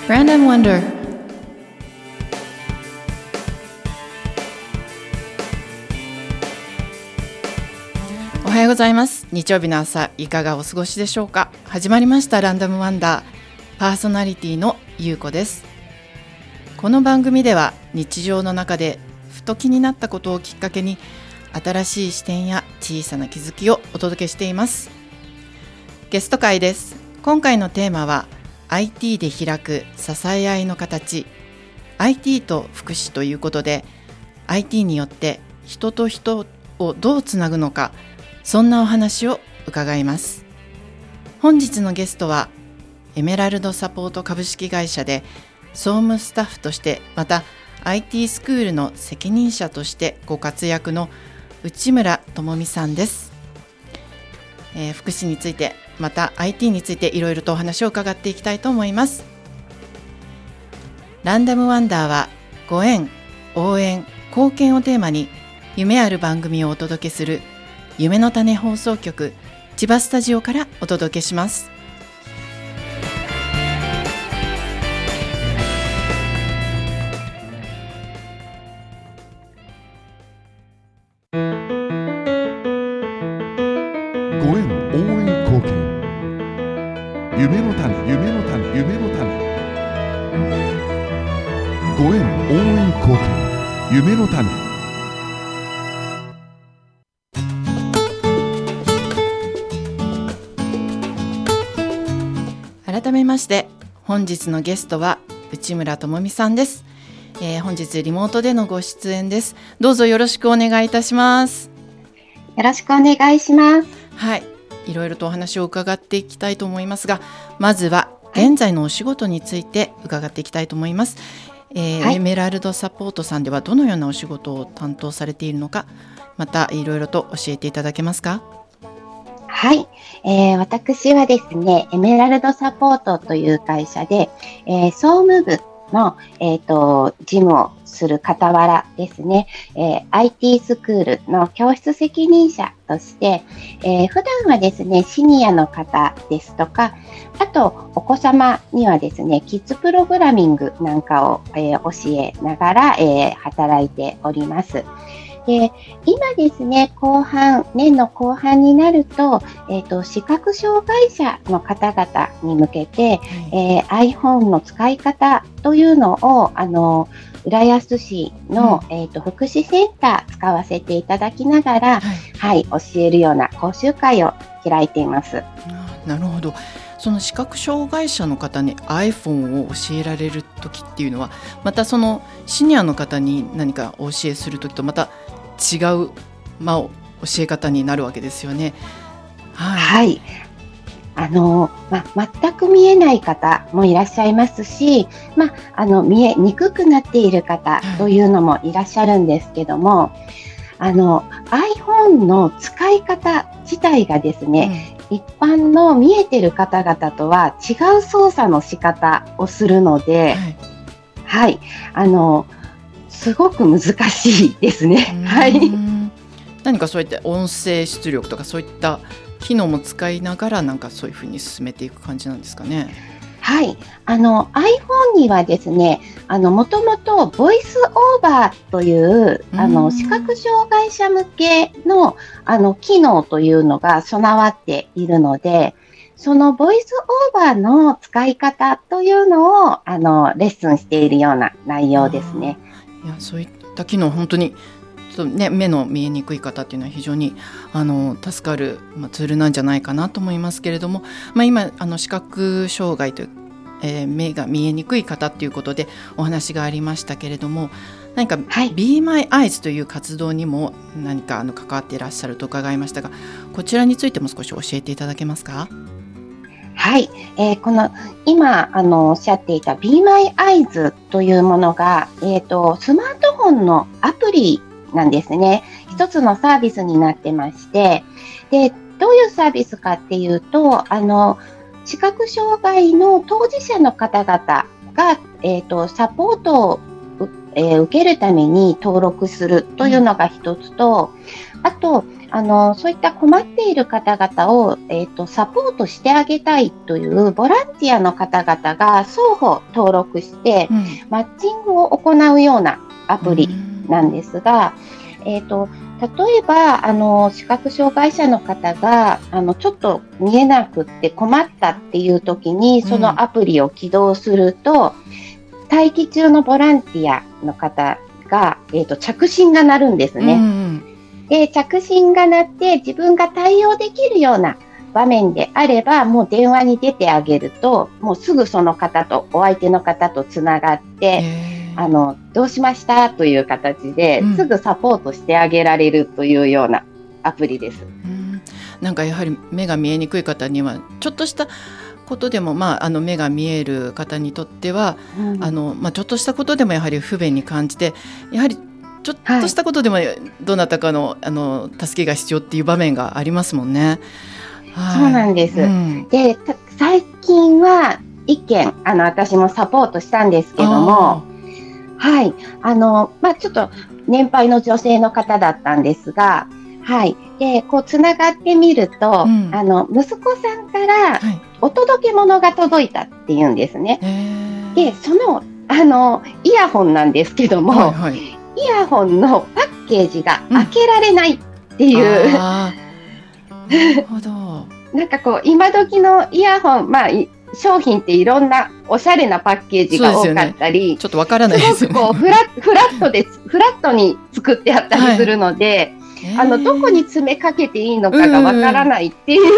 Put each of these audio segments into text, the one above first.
Random Wonder。 おはようございます。日曜日の朝いかがお過ごしでしょうか。始まりましたランダムワンダー、パーソナリティのゆうこです。この番組では日常の中でふと気になったことをきっかけに新しい視点や小さな気づきをお届けしています。ゲスト会です。今回のテーマは IT で開く支え合いの形、 IT と福祉ということで、 IT によって人と人をどうつなぐのか、そんなお話を伺います。本日のゲストはエメラルドサポート株式会社で総務スタッフとして、また IT スクールの責任者としてご活躍の内村智美さんです。福祉について、また IT についていろいろとお話を伺っていきたいと思います。ランダムワンダーはご縁、応援、貢献をテーマに夢ある番組をお届けする夢の種放送局千葉スタジオからお届けします。 ご縁、応援、貢献、夢の種、夢の種、夢の種。ご縁、応援、貢献、夢の種。 改めまして本日のゲストは内村智美さんです。本日リモートでのご出演です。どうぞよろしくお願いいたします。 よろしくお願いします。 はい、いろいろとお話を伺っていきたいと思いますが、まずは現在のお仕事について伺っていきたいと思います。エメラルドサポートさんではどのようなお仕事を担当されているのか、またいろいろと教えていただけますか。 はい、私はですね、エメラルドサポートという会社で、総務部の、事務をする傍らですね、IT スクールの教室責任者として、普段はですね、シニアの方ですとか、あとお子様にはですね、キッズプログラミングなんかを、教えながら、働いております。で、今ですね、年の後半になると、視覚障害者の方々に向けて、iPhone の使い方というのを、浦安市の、福祉センター使わせていただきながら、教えるような講習会を開いています。 なるほど。その視覚障害者の方に iPhone を教えられる時っていうのは、またそのシニアの方に何かお教えする時とまた違う、教え方になるわけですよね。 はい、全く見えない方もいらっしゃいますし、見えにくくなっている方というのもいらっしゃるんですけども、iPhone の使い方自体がですね、一般の見えてる方々とは違う操作の仕方をするので、すごく難しいですね。 何かそういった音声出力とかそういった機能も使いながら、なんかそういうふうに進めていく感じなんですかね。 はい、iPhone にはですね、もともとボイスオーバーという視覚障害者向けの機能というのが備わっているので、そのボイスオーバーの使い方というのをレッスンしているような内容ですね。 いや、そういった機能、本当にちょっと、目の見えにくい方っていうのは非常に助かる、ツールなんじゃないかなと思いますけれども、今視覚障害という、目が見えにくい方っていうことでお話がありましたけれども、何か Be My Eyes という活動にも何か関わっていらっしゃると伺いましたが、こちらについても少し教えていただけますか。 はい、この今おっしゃっていた Be My Eyes というものが、スマートフォンのアプリなんですね。一つのサービスになってまして、で、どういうサービスかっていうと、視覚障害の当事者の方々が、サポートを受けるために登録するというのが一つと、あとそういった困っている方々を、サポートしてあげたいというボランティアの方々が双方登録して、マッチングを行うようなアプリなんですが、例えば視覚障害者の方がちょっと見えなくって困ったっていう時にそのアプリを起動すると、待機中のボランティアの方が、着信が鳴るんですね。で、着信が鳴って自分が対応できるような場面であれば、もう電話に出てあげると、もうすぐその方とお相手の方とつながって、どうしましたという形ですぐサポートしてあげられるというようなアプリです。 なんかやはり目が見えにくい方にはちょっとしたことでも、目が見える方にとっては、ちょっとしたことでもやはり不便に感じて、やはりちょっとしたことでもどなたかの、助けが必要っていう場面がありますもんね。 そうなんです。で、最近は一件私もサポートしたんですけども、ちょっと年配の女性の方だったんですが、でこうつながってみると、息子さんからお届け物が届いたっていうんですね。でそのイヤホンなんですけども、イヤホンのパッケージが開けられないっていう、 なるほど。 なんかこう今時のイヤホン、商品っていろんなおしゃれなパッケージが多かったり、 ちょっとわからないですよね。 すごくこうフラットに作ってあったりするので、どこに詰めかけていいのかがわからないっていう、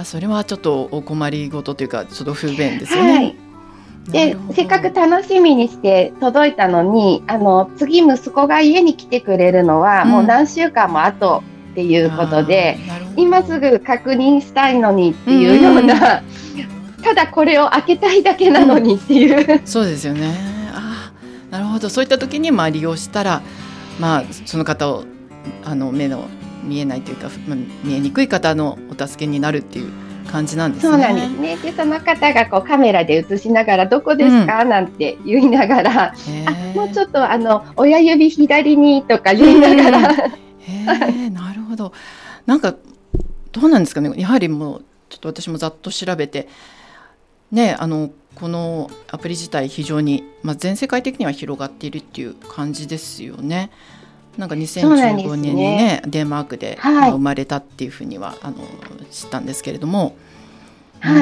それはちょっとお困りごとというかちょっと不便ですよね。 でせっかく楽しみにして届いたのに、次息子が家に来てくれるのはもう何週間も後っていうことで、今すぐ確認したいのにっていうような、ただこれを開けたいだけなのにっていう、 そうですよね。なるほど。そういった時に利用したら、その方を目の見えないというか、見えにくい方のお助けになるっていう感じなんですね。 そうなんですね。でその方がこうカメラで映しながらどこですか、なんて言いながら、もうちょっと親指左にとか言いながらなるほど。なんかどうなんですかね。やはりもうちょっと私もざっと調べてね、このアプリ自体非常に、全世界的には広がっているっていう感じですよね。なんか2015年にね、デンマークで、生まれたっていうふうには知ったんですけれども、 そう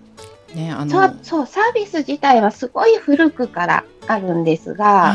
サービス自体はすごい古くからあるんですが、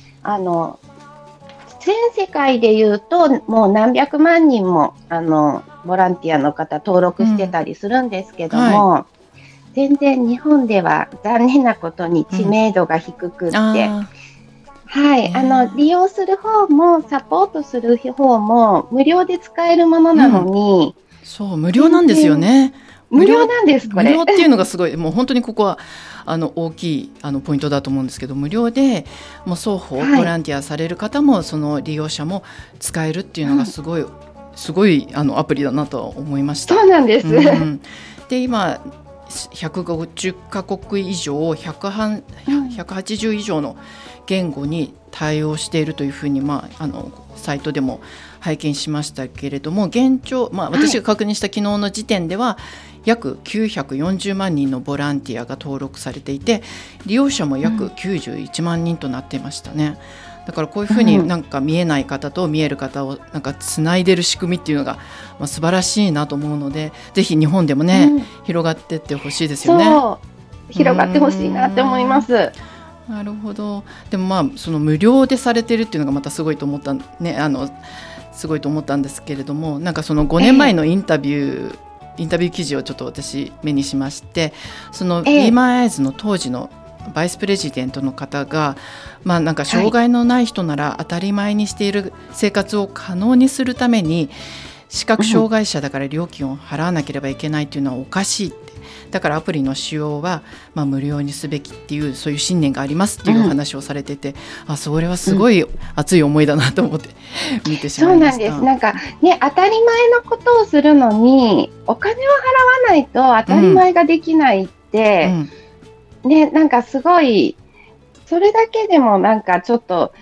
全世界でいうともう何百万人もボランティアの方登録してたりするんですけども、全然日本では残念なことに知名度が低くって、利用する方もサポートする方も無料で使えるものなのに、 そう無料なんですよね。 無料なんです。これ無料っていうのがすごい、もう本当にここは大きいポイントだと思うんですけど、無料でもう双方ボランティアされる方も、その利用者も使えるっていうのがすごいアプリだなと思いました。 そうなんです、 で今150カ国以上180以上の言語に対応しているというふうに、サイトでも拝見しましたけれども、現状、私が確認した昨日の時点では約940万人のボランティアが登録されていて、利用者も約91万人となっていましたね。だからこういうふうになんか見えない方と見える方をなんかつないでる仕組みっていうのが、素晴らしいなと思うので、ぜひ日本でもね、広がっていってほしいですよね。 広がってほしいなって思います。 なるほど。でもその無料でされてるっていうのがまたすごいと思ったね、すごいと思ったんですけれども、なんかその5年前のインタビュー記事をちょっと私目にしまして、そのビーマンアイズの当時のバイスプレジデントの方が、なんか障害のない人なら当たり前にしている生活を可能にするために視覚障害者だから料金を払わなければいけないというのはおかしいって、だからアプリの使用は無料にすべきっていう、そういう信念がありますっていう話をされてて、それはすごい熱い思いだなと思って見てしまいました。 そうなんです。なんかね、当たり前のことをするのにお金を払わないと当たり前ができないって、なんかすごい、それだけでもなんかちょっと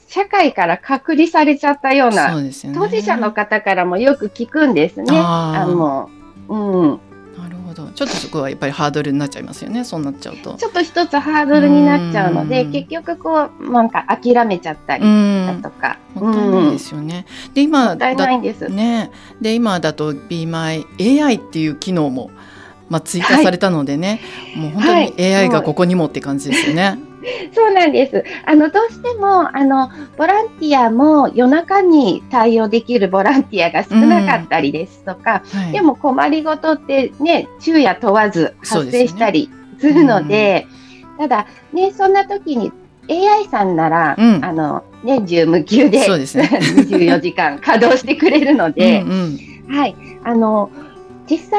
社会から隔離されちゃったような、 そうですよね、 当事者の方からもよく聞くんですね。 あーなるほど。ちょっとそこはやっぱりハードルになっちゃいますよね、そうなっちゃうと。 ちょっと一つハードルになっちゃうので、結局こうなんか諦めちゃったりだとか、 もったいないですよね。で今もったいないんですね。で今だと Be My AI っていう機能も、追加されたのでね、もう本当に AI がここにもって感じですよね。 そうなんです。どうしてもボランティアも夜中に対応できるボランティアが少なかったりですとか、でも困りごとってね、昼夜問わず発生したりするので、ただね、そんな時に AI さんなら、年中無休でそうですね、 24時間稼働してくれるので、はい、実際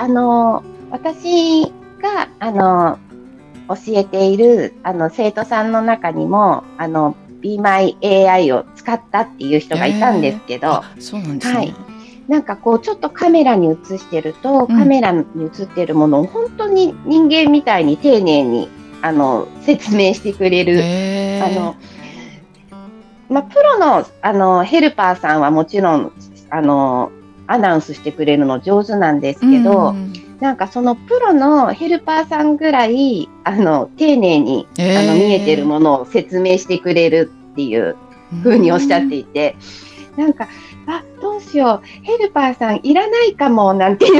私が教えている生徒さんの中にもBe My AI を使ったっていう人がいたんですけど、 そうなんですね。 なんかこうちょっとカメラに映してると、カメラに映ってるものを本当に人間みたいに丁寧に説明してくれる、プロのヘルパーさんはもちろんアナウンスしてくれるの上手なんですけど、なんかそのプロのヘルパーさんぐらい丁寧に見えてるものを説明してくれるっていう風におっしゃっていて、なんかどうしよう、ヘルパーさんいらないかもなんて言って、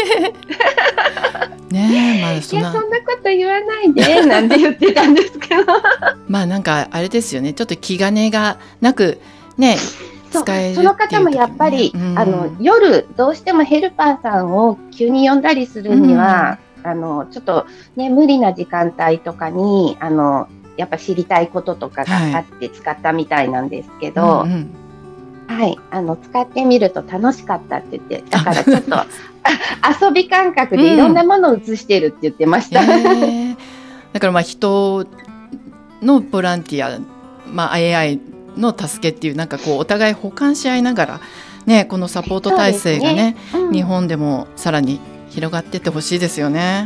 いやそんなこと言わないでなんて言ってたんですけどなんかあれですよね、ちょっと気兼ねがなくね使えるっていう、 その方もやっぱり、夜どうしてもヘルパーさんを急に呼んだりするには、ちょっとね無理な時間帯とかにやっぱ知りたいこととかがあって使ったみたいなんですけど、使ってみると楽しかったって言って、だからちょっと遊び感覚でいろんなものを映してるって言ってました。 だから人のボランティア、AI の助けっていう、なんかこうお互い補完し合いながらね、このサポート体制がね、日本でもさらに広がってってほしいですよね。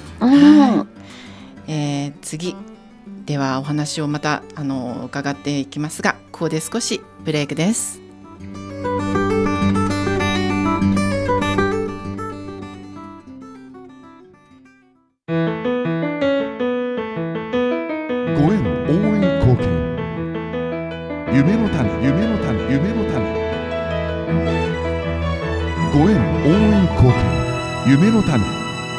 次ではお話をまた伺っていきますが、ここで少しブレイクです。 ご縁応援貢献、夢の種、夢の種、夢の種。ご縁応援貢献、夢の種。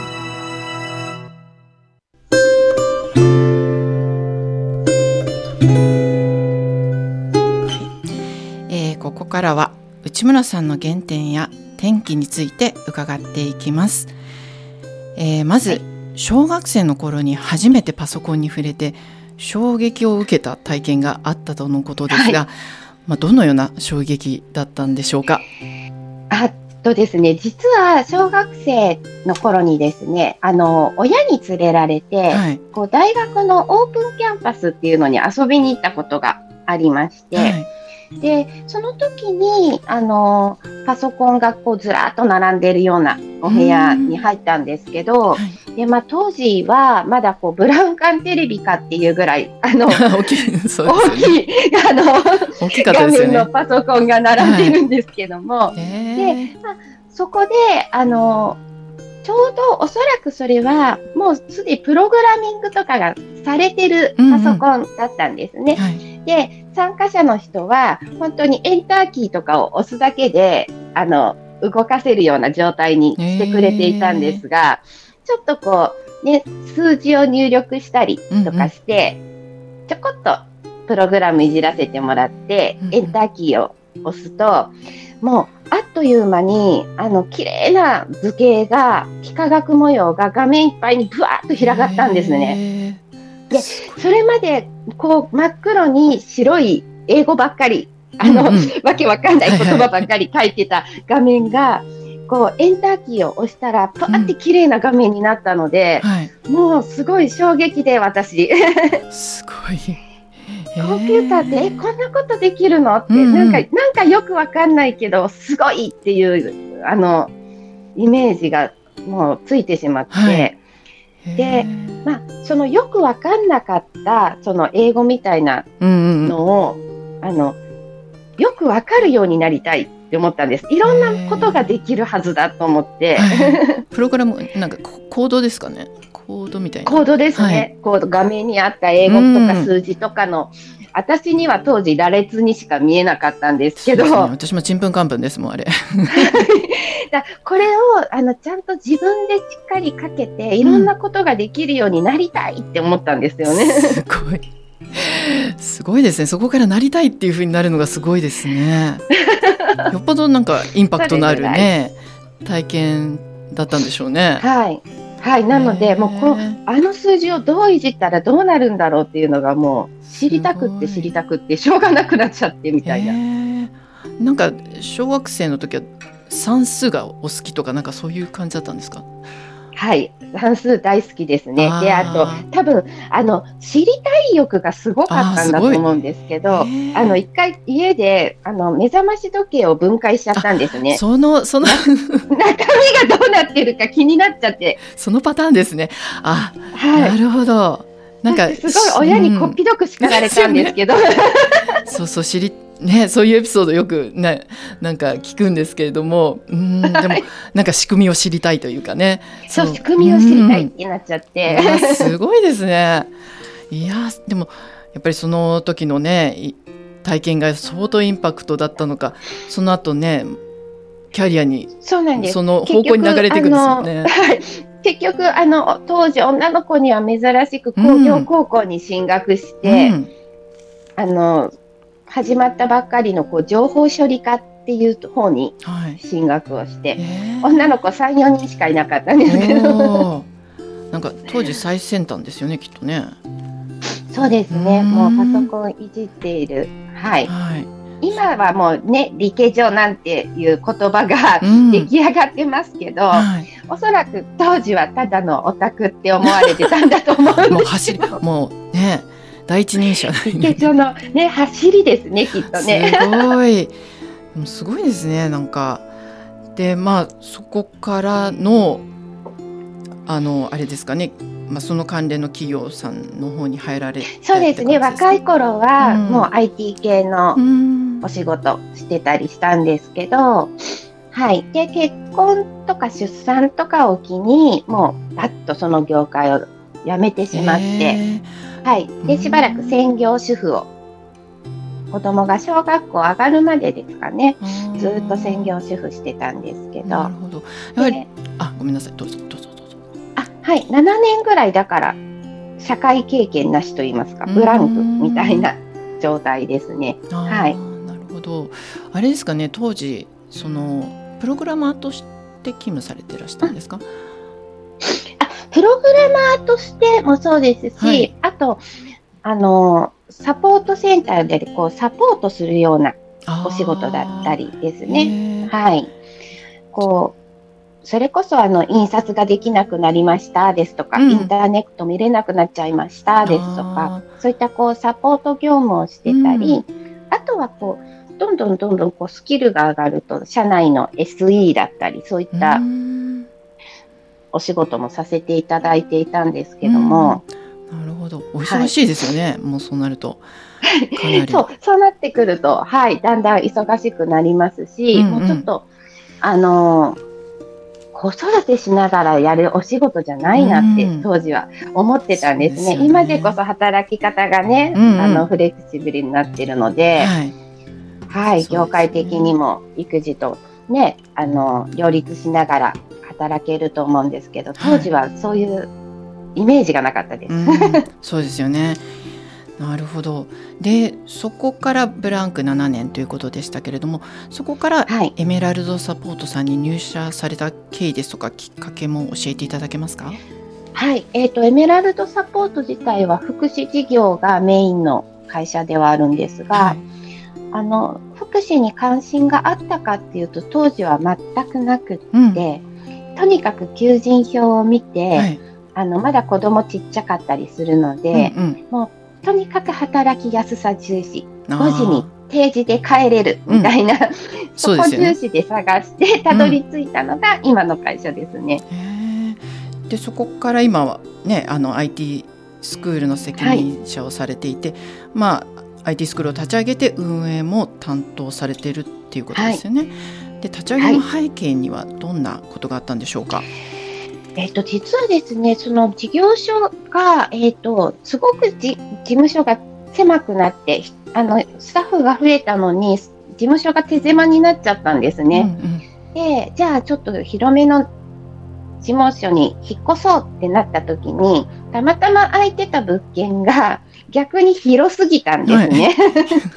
ここからは内村さんの原点や転機について伺っていきます。まず、小学生の頃に初めてパソコンに触れて衝撃を受けた体験があったとのことですが、どのような衝撃だったんでしょうか。 ですね、実は小学生の頃にですね、親に連れられて、こう大学のオープンキャンパスっていうのに遊びに行ったことがありまして、でその時にパソコンがこうずらっと並んでいるようなお部屋に入ったんですけど、で当時はまだこうブラウン管テレビかっていうぐらい大きい画面のパソコンが並んでるんですけども、でそこでちょうどおそらくそれはもうすでにプログラミングとかがされてるパソコンだったんですね。で参加者の人は本当にエンターキーとかを押すだけで動かせるような状態にしてくれていたんですが、ちょっとこうね数字を入力したりとかして、ちょこっとプログラムいじらせてもらって、エンターキーを押すともうあっという間に綺麗な図形が幾何学模様が画面いっぱいにブワーッと広がったんですね。でそれまでこう真っ黒に白い英語ばっかりわけわかんない言葉ばっかり書いてた画面がこうエンターキーを押したらパーって綺麗な画面になったので、もうすごい衝撃で私すごいコンピューターってこんなことできるのって、なんかよくわかんないけどすごいっていうイメージがもうついてしまって、 で、そのよく分かんなかったその英語みたいなのを、よく分かるようになりたいって思ったんです。いろんなことができるはずだと思って、 プログラムなんかコードですかね。コードみたいな。 コードですね。コード、画面にあった英語とか数字とかの、私には当時羅列にしか見えなかったんですけど、 私もちんぷんかんぷんですもんあれ。 これをちゃんと自分でしっかりかけていろんなことができるようになりたいって思ったんですよね。 すごいですね。そこからなりたいっていう風になるのがすごいですね。よっぽどなんかインパクトのあるね体験だったんでしょうね。 はい、なのでもう数字をどういじったらどうなるんだろうっていうのがもう知りたくってしょうがなくなっちゃってみたいな。 なんか小学生の時は算数がお好きとかなんかそういう感じだったんですか？ はい、算数大好きですね。で、あと多分知りたい欲がすごかったんだと思うんですけど、一回家で目覚まし時計を分解しちゃったんですね。 その中身がどうなってるか気になっちゃって。そのパターンですね。なるほど。なんかすごい親にこっぴどく叱られたんですけど、 そうそういうエピソードよくなんか聞くんですけれども、でもなんか仕組みを知りたいというかね。 そう仕組みを知りたいってなっちゃって、 すごいですね。いやでもやっぱりその時のね体験が相当インパクトだったのか、その後ねキャリアにその方向に流れていくんですよね。 結局当時女の子には珍しく工業高校に進学して、始まったばっかりの情報処理科っていう方に進学をして、女の子 3,4 人しかいなかったんですけどなんか当時最先端ですよねきっとね。 そうですね。もうパソコンいじっている、今はもうね理系女なんていう言葉が出来上がってますけど、おそらく当時はただのオタクって思われてたんだと思うんですけどもうね第一人者理系女のね走りですねきっとね。 すごいですね。なんかでそこからのあれですかね。その関連の企業さんの方に入られて。 そうですね。若い頃はもう IT 系のお仕事してたりしたんですけど、で結婚とか出産とかを機にもうパッとその業界を辞めてしまって、でしばらく専業主婦を子供が小学校上がるまでですかね、ずっと専業主婦してたんですけど。 なるほど。やはりごめんなさい。どうぞ。 7年ぐらいだから社会経験なしと言いますかブランクみたいな状態ですね。なるほど。あれですかね、当時そのプログラマーとして勤務されていらしたんですか？ プログラマーとしてもそうですし、あとサポートセンターでサポートするようなお仕事だったりですね。それこそ印刷ができなくなりましたですとか、インターネット見れなくなっちゃいましたですとか、そういったサポート業務をしてたり、あとはどんどんスキルが上がると社内の SE だったりそういったお仕事もさせていただいていたんですけども。 なるほど。お忙しいですよね。もうそうなるとかなりそうなってくると、だんだん忙しくなりますし、もうちょっと子育てしながらやるお仕事じゃないなって当時は思ってたんですね。今でこそ働き方がね、フレキシブルになっているので、業界的にも育児とね両立しながら働けると思うんですけど、当時はそういうイメージがなかったです。 そうですよね。なるほど。でそこからブランク7年ということでしたけれども、そこからエメラルドサポートさんに入社された経緯ですとかきっかけも教えていただけますか？ エメラルドサポート自体は福祉事業がメインの会社ではあるんですが、福祉に関心があったかっていうと当時は全くなくって、とにかく求人票を見て、まだ子供ちっちゃかったりするので、もうとにかく働きやすさ重視、5時に定時で帰れるみたいな、そこ重視で探してたどり着いたのが今の会社ですね。 でそこから今はねIT スクールの責任者をされていて、IT スクールを立ち上げて運営も担当されているっていうことですよね。で立ち上げの背景にはどんなことがあったんでしょうか。 実はですね、その事業所が、すごく事務所が狭くなってスタッフが増えたのに事務所が手狭になっちゃったんですね。でじゃあちょっと広めの事務所に引っ越そうってなった時にたまたま空いてた物件が逆に広すぎたんですね。でちょっ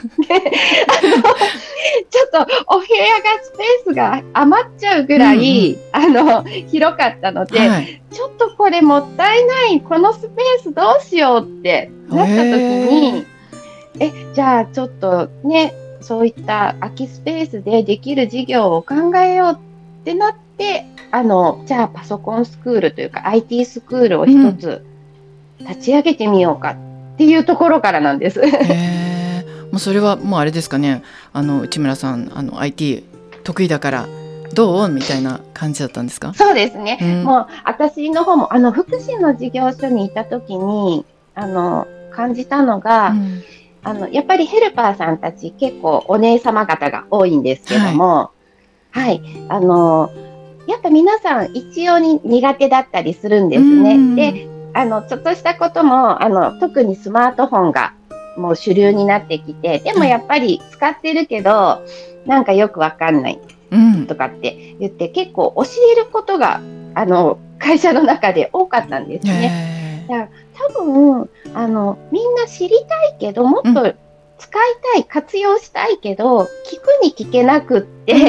とお部屋がスペースが余っちゃうぐらい、広かったので、ちょっとこれもったいない、このスペースどうしようってなった時にじゃあちょっとねそういった空きスペースでできる事業を考えようってなってじゃあパソコンスクールというか IT スクールを一つ立ち上げてみようかっていうところからなんです。 もうそれはもうあれですかね、内村さんIT 得意だからどうみたいな感じだったんですか。 そうですね、もう私の方も福祉の事業所にいた時に感じたのが、やっぱりヘルパーさんたち結構お姉様方が多いんですけども、やっぱ皆さん一様に苦手だったりするんですね。でちょっとしたことも特にスマートフォンがもう主流になってきて、でもやっぱり使ってるけどなんかよくわかんないとかって言って、結構教えることが会社の中で多かったんですね。だから多分みんな知りたいけどもっと使いたい、活用したいけど聞くに聞けなくって、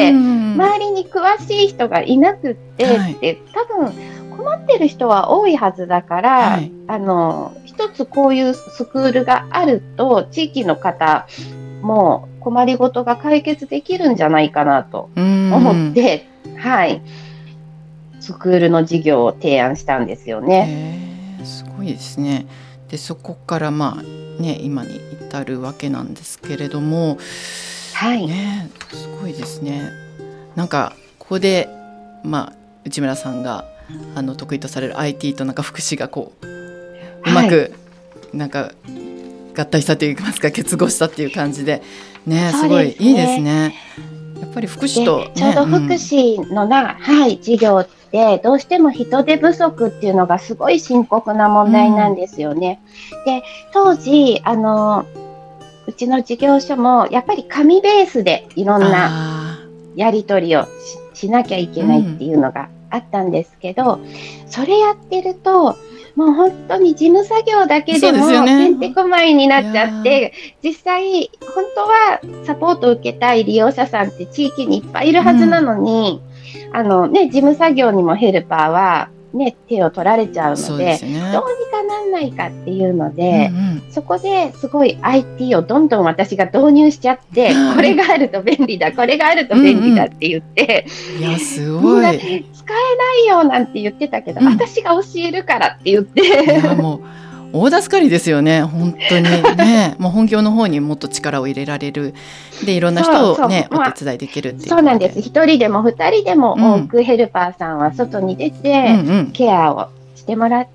周りに詳しい人がいなくって、って多分困ってる人は多いはずだから、一つこういうスクールがあると地域の方も困りごとが解決できるんじゃないかなと思って、スクールの事業を提案したんですよね。 すごいですね。でそこから今に至るわけなんですけれども、すごいですね。なんかここで内村さんが得意とされる IT と福祉がうまく合体したといいますか結合したっていう感じで、すごいいいですね。やっぱり福祉と、 ちょうど福祉の事業ってどうしても人手不足っていうのがすごい深刻な問題なんですよね。で当時うちの事業所もやっぱり紙ベースでいろんなやり取りを しなきゃいけないっていうのがあったんですけど、それやってるともう本当に事務作業だけでもてんてこまいになっちゃって、実際本当はサポートを受けたい利用者さんって地域にいっぱいいるはずなのに、事務作業にもヘルパーは、手を取られちゃうので、どうにかなんないかっていうので、そこですごい IT をどんどん私が導入しちゃって、これがあると便利だこれがあると便利だって言って、 すごいみんな使えないよなんて言ってたけど、私が教えるからって言ってもう大助かりですよね本当にね。もう本業の方にもっと力を入れられるでいろんな人をお手伝いできるっていう。 そうなんです。1人でも2人でも多くヘルパーさんは外に出て、ケアをしてもらって、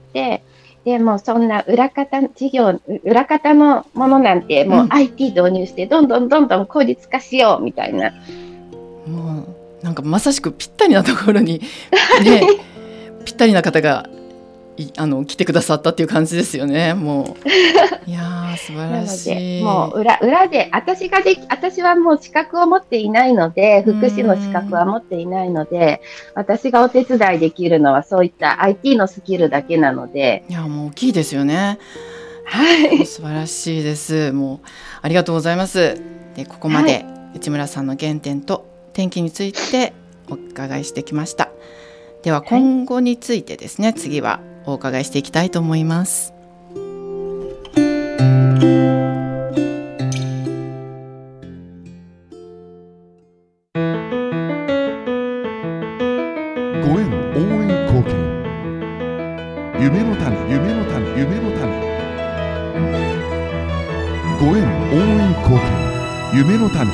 でもうそんな裏方のものなんてもう IT 導入してどんどん効率化しようみたいな、 もうまさしくぴったりなところにぴったりな方が来てくださったっていう感じですよね。もういや素晴らしい。 もう裏で私はもう資格を持っていないので、福祉の資格は持っていないので、私がお手伝いできるのはそういった IT のスキルだけなので、 もう大きいですよね。素晴らしいです。もうありがとうございます。でここまで内村さんの原点と転機についてお伺いしてきました。では今後についてですね、次はお伺いしていきたいと思います。 ご縁応援貢献、夢の種ご縁応援貢献、夢の種。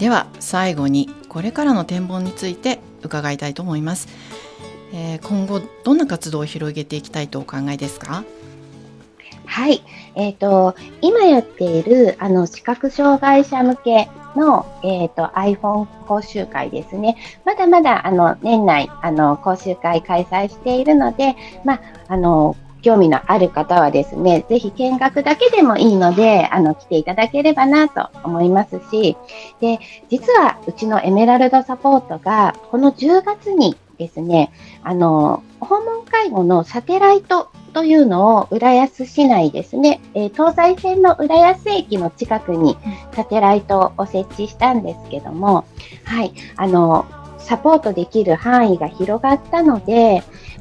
では最後にこれからの展望について伺いたいと思います。今後どんな活動を広げていきたいとお考えですか？ はい、今やっている視覚障害者向けの、iPhone 講習会ですね。まだまだ年内講習会開催しているので、興味のある方はですね、ぜひ見学だけでもいいので来ていただければなと思いますし、で実はうちのエメラルドサポートがこの10月にですね、訪問介護のサテライトというのを浦安市内ですね、東西線の浦安駅の近くにサテライトを設置したんですけども、はい、サポートできる範囲が広がったので、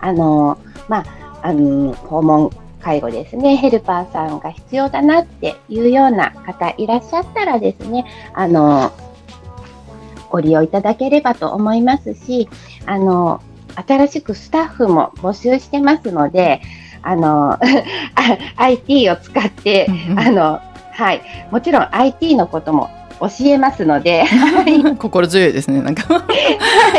訪問介護ですね、ヘルパーさんが必要だなっていうような方いらっしゃったらですね、ご利用いただければと思いますし、新しくスタッフも募集してますので、IT を使って、はい、もちろん IT のことも教えますので心強いですね、なんかはい、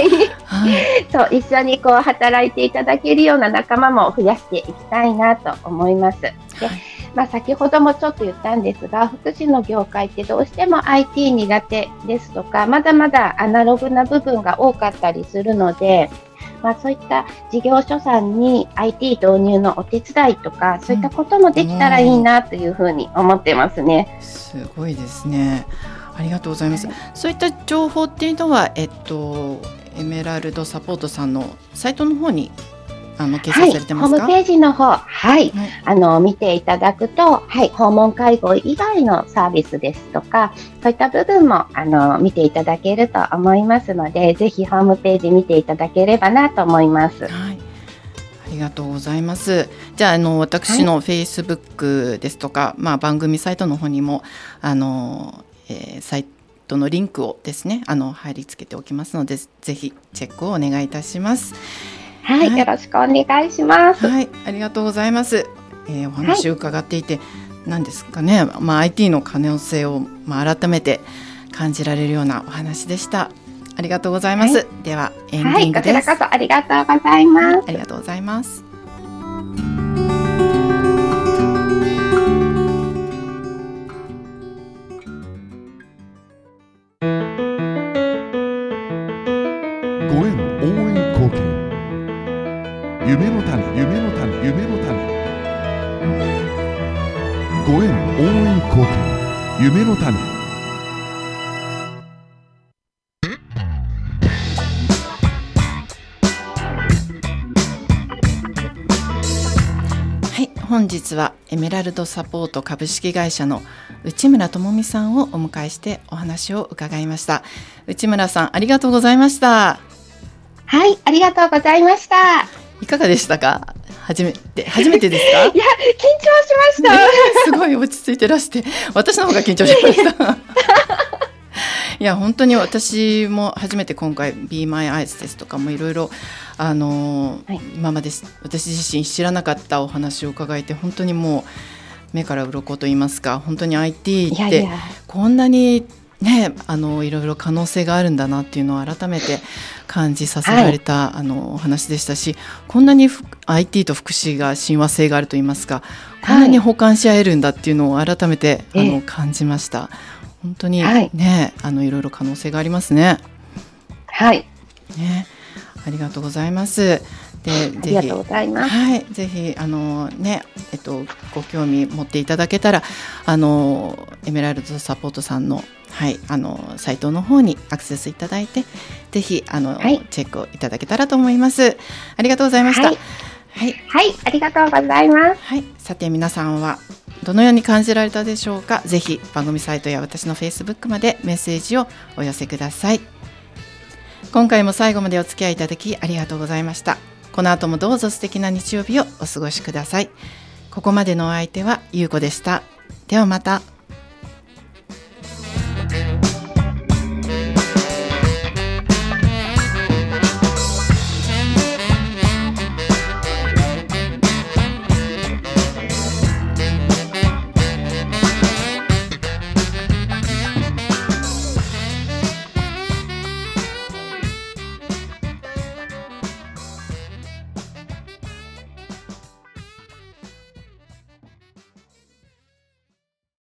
そう一緒に働いていただけるような仲間も増やしていきたいなと思います。で、先ほどもちょっと言ったんですが、福祉の業界ってどうしても IT 苦手ですとか、まだまだアナログな部分が多かったりするので、そういった事業所さんに IT 導入のお手伝いとか、そういったこともできたらいいなというふうに思ってますね。 すごいですね。ありがとうございます。そういった情報っていうのは、エメラルドサポートさんのサイトの方に掲載されてますか？ ホームページの方、見ていただくと、訪問介護以外のサービスですとか、そういった部分も見ていただけると思いますので、ぜひホームページ見ていただければなと思います。 はい、ありがとうございます。じゃあ、私の Facebook ですとか、番組サイトの方にもサイトのリンクをですね貼り付けておきますので、ぜひチェックをお願いいたします。 はい、よろしくお願いします。 はい、ありがとうございます。お話を伺っていて、何ですかね、IT の可能性を、改めて感じられるようなお話でした。ありがとうございます。ではエンディングです。 こちらこそありがとうございます。 ありがとうございます。 ご縁応援貢献、夢の種、夢の種、夢の種。ご縁応援貢献、夢の種。 はい、本日はエメラルドサポート株式会社の内村智美さんをお迎えしてお話を伺いました。内村さん、ありがとうございました。 はい、ありがとうございました。 いかがでしたか？初めてですか？いや、緊張しました。 すごい落ち着いてらして、私の方が緊張しましたいや、本当に私も初めて今回 Be My Eyes ですとかもいろいろ今まで私自身知らなかったお話を伺えて、本当にもう目から鱗と言いますか、本当に IT ってこんなにね、いろいろ可能性があるんだなっていうのを改めて感じさせられた、お話でしたし、こんなにIT と福祉が親和性があると言いますか、こんなに補完し合えるんだっていうのを改めて感じました。本当にね、いろいろ可能性がありますね。 はい。 ね、ありがとうございます。で、 ありがとうございます。 はい、ぜひご興味持っていただけたらエメラルドサポートさんのサイトの方にアクセスいただいて、ぜひチェックをいただけたらと思います。ありがとうございました。 はい、ありがとうございます。 はい、さて皆さんはどのように感じられたでしょうか。ぜひ番組サイトや私の Facebook までメッセージをお寄せください。今回も最後までお付き合いいただきありがとうございました。この後もどうぞ素敵な日曜日をお過ごしください。ここまでのお相手はゆうこでした。ではまた。